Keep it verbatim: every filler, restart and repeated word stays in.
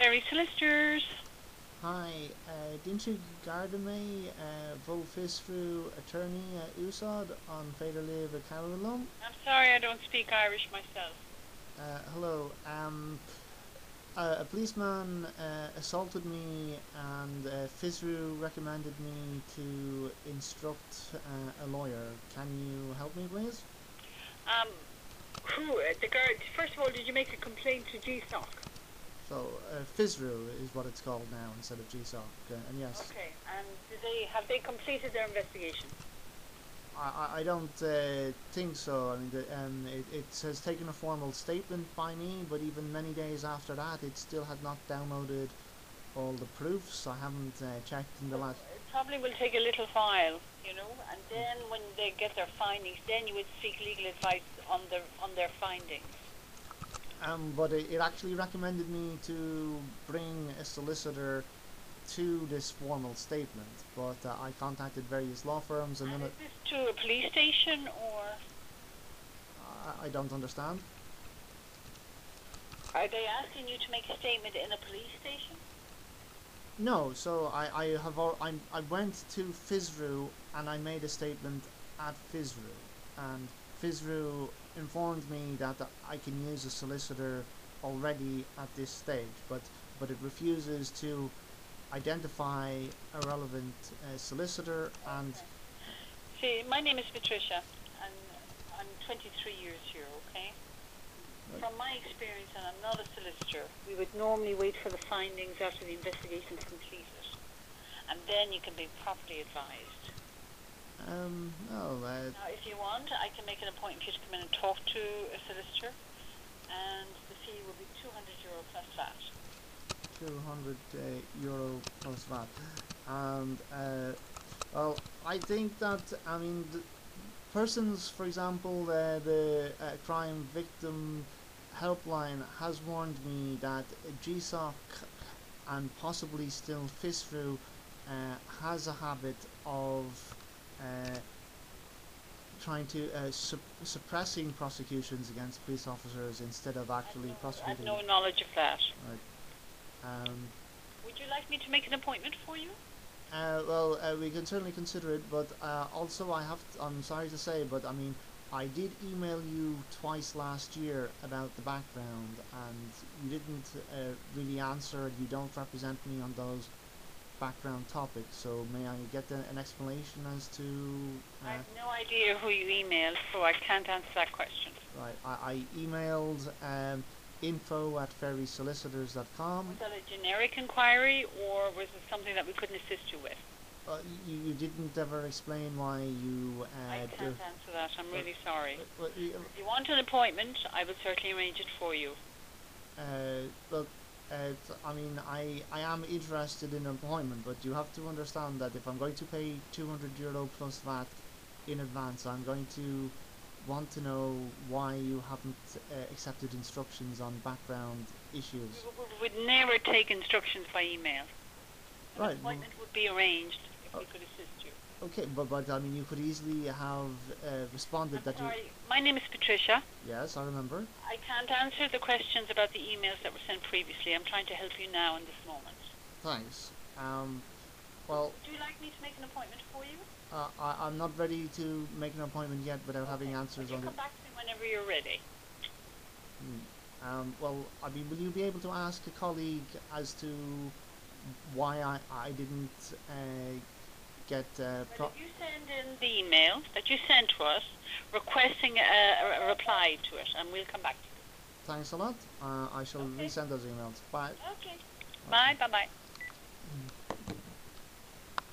Ferry Solicitors. Hi, uh, didn't you garda me, uh, Vol Fisru attorney uh, Usod on Fader Live at Carolum? I'm sorry I don't speak Irish myself. Uh, hello, um, uh, a policeman uh, assaulted me and uh, Fisru recommended me to instruct uh, a lawyer. Can you help me, please? Um, who, uh, the guard, first of all, did you make a complaint to G S O C? So, uh, Fisru is what it's called now instead of G S O C, uh, and yes. Okay, and did they, have they completed their investigation? I, I don't uh, think so. I mean, the, um, it, it has taken a formal statement by me, but even many days after that, it still had not downloaded all the proofs. I haven't uh, checked in the last. It probably will take a little while, you know, and then when they get their findings, then you would seek legal advice on their on their findings. Um, but it, it actually recommended me to bring a solicitor to this formal statement. But uh, I contacted various law firms, and, And then is it, this to a police station or I, I don't understand. are they asking you to make a statement in a police station? No, so I, I have al- I, I went to Fisru and I made a statement at Fisru, and Fisru informed me that I can use a solicitor already at this stage, but but it refuses to identify a relevant uh, solicitor. And See, my name is Patricia, and I'm twenty-three years here, okay? Right. From my experience, and I'm not a solicitor, we would normally wait for the findings after the investigation is completed, and then you can be properly advised. um no, uh, Now, if you want, I can make an appointment for you to come in and talk to a solicitor, and the fee will be two hundred euro plus V A T. two hundred uh, euro plus V A T. And uh, well, I think that, I mean, the persons, for example, uh, the uh, crime victim helpline has warned me that G S O C and possibly still Fisru uh, has a habit of uh, trying to uh, sup suppressing prosecutions against police officers instead of actually I prosecuting. have no knowledge of that. Right. Um, Would you like me to make an appointment for you? Uh, well, uh, we can certainly consider it, but uh, also I have. T- I'm sorry to say, but I mean, I did email you twice last year about the background, and you didn't uh, really answer. You don't represent me on those background topics. So may I get the, an explanation as to? Uh, I have no idea who you emailed, so I can't answer that question. right, I, I emailed um, info at ferry solicitors dot com. Was that a generic inquiry, or was it something that we couldn't assist you with? Uh, you, you didn't ever explain why you. Uh, I can't answer that. I'm really sorry. Well, you, If you want an appointment, I will certainly arrange it for you. Uh, look, uh, I mean, I, I am interested in an appointment, but you have to understand that if I'm going to pay two hundred euro plus V A T in advance, I'm going to want to know why you haven't uh, accepted instructions on background issues. We, we would never take instructions by email. An Right. appointment would be arranged if Oh. we could assist you. Okay, but, but I mean, you could easily have uh, responded I'm that sorry. My name is Patricia. you... Yes, I remember. I can't answer the questions about the emails that were sent previously. I'm trying to help you now in this moment. Thanks. Um, well, Would you like me to make an appointment for you? uh, I, I'm not ready to make an appointment yet without having answers Would you on the... come back to me whenever you're ready? Hmm. Um, well, I mean, will you be able to ask a colleague as to why I, I didn't uh, get uh, pro- Well, if you send in the email that you sent to us requesting a, a, a reply to it, and we'll come back to you. Thanks a lot. Uh, I shall Okay. resend those emails. Bye. Okay. Bye. Bye-bye.